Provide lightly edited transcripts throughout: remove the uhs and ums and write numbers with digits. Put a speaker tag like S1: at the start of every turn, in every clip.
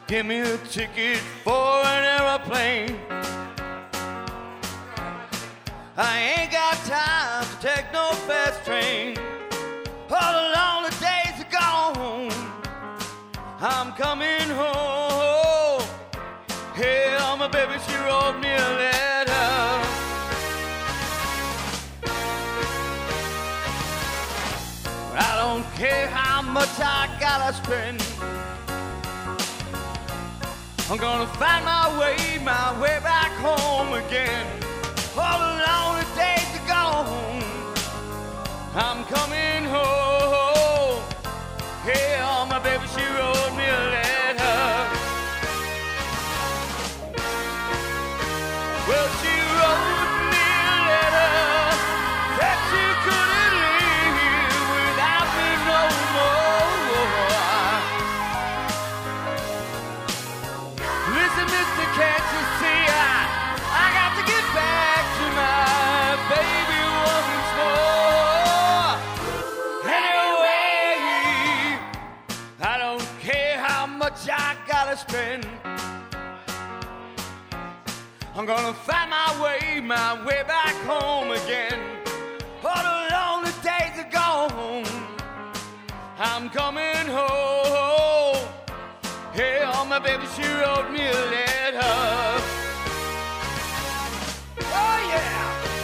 S1: Give me a ticket for an airplane. I ain't got time to take no fast train. All the lonely days are gone. I'm coming home. Hey, my baby, she wrote me a letter. I don't care how much I gotta spend. I'm gonna find my way back home again. All the lonely days are gone. I'm coming home. Hey, my baby, she wrote me a letter. Well, she wrote me a letter that she couldn't live without me no more. Listen, mister, can't you see I got to get back to my baby once more. Anyway, I don't care how much I gotta spend. I'm gonna find my way back home again. All the lonely days are gone. I'm coming home. Hey, my baby, she wrote me a letter. Oh, yeah.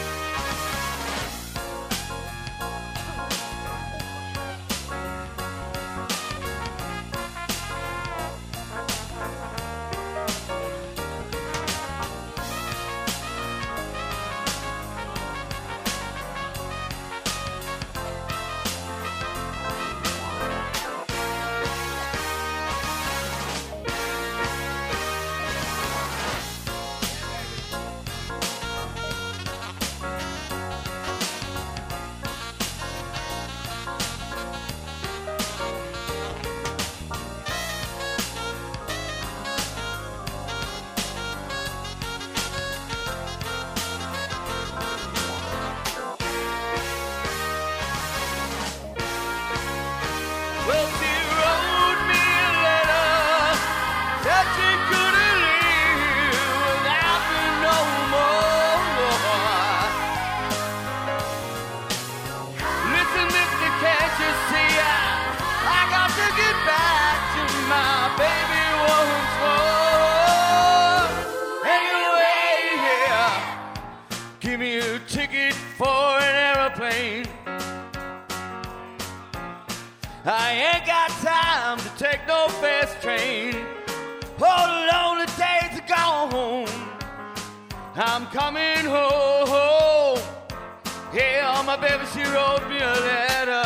S1: Well, she wrote me a letter that she couldn't live without me no more. Listen, mister, can't you see I got to get back to my baby once more. Anyway, yeah, give me a ticket for an airplane. I ain't got time to take no fast train. All the lonely days are gone. I'm coming home. Yeah, my baby, she wrote me a letter.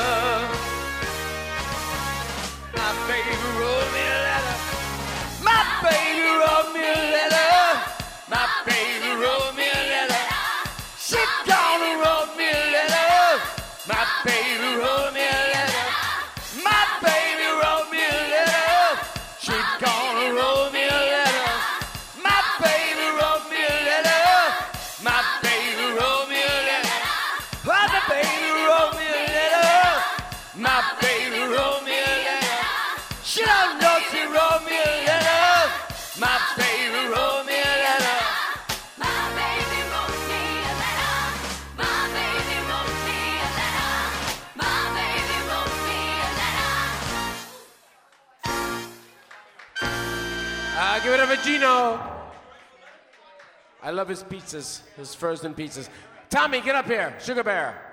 S1: My baby wrote me a letter. My baby wrote me a letter. My baby wrote me a letter. She gonna wrote me a letter. My baby wrote me a letter. My baby wrote me a letter. She gonna wrote me a letter. My baby wrote me a letter. My baby wrote me a letter. My baby wrote me a letter. My baby wrote me a letter. She don't know she wrote me a letter. My baby wrote me a letter.
S2: My baby wrote me a letter. My baby wrote me a letter. My baby wrote me a letter.
S3: Give it up for Gino. I love his pizzas, his frozen pizzas. Tommy, get up here. Sugar Bear.